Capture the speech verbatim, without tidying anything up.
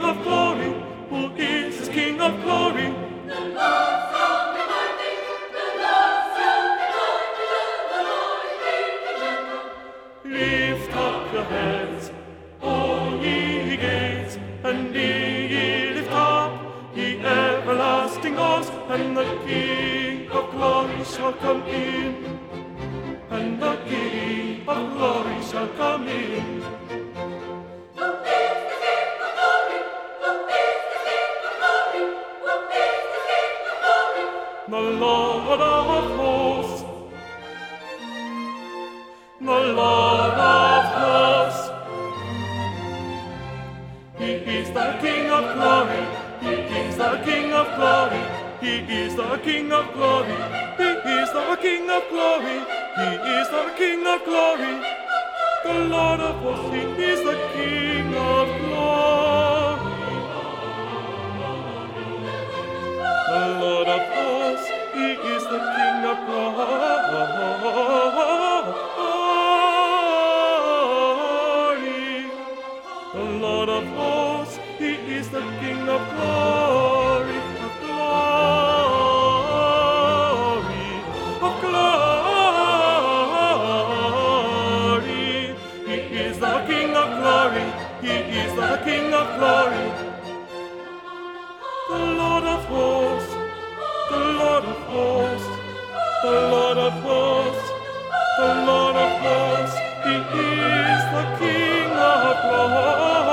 of glory? Who is this King of glory? The Lord strong and mighty, the Lord strong and mighty, the Lord is great and gentle. Lift up your heads, O ye gates, and ye lift up, ye everlasting doors, and the King of glory shall come in. And the King of glory shall come in. Who is the King of glory? Who is the King of glory? Who is the King of glory? The Lord of hosts, the Lord of hosts. He is the King of glory. He is the King of glory. He is the King of glory. He is the King of glory. He is the King of glory. The Lord of hosts, He is the King of glory. The Lord of hosts, He is the King of glory. The Lord of hosts, He is the King of glory, of glory, of glory. He is the King of glory. He is the King of glory. The Lord of hosts, the Lord of hosts, the Lord of hosts, the Lord of hosts. He is the King of glory.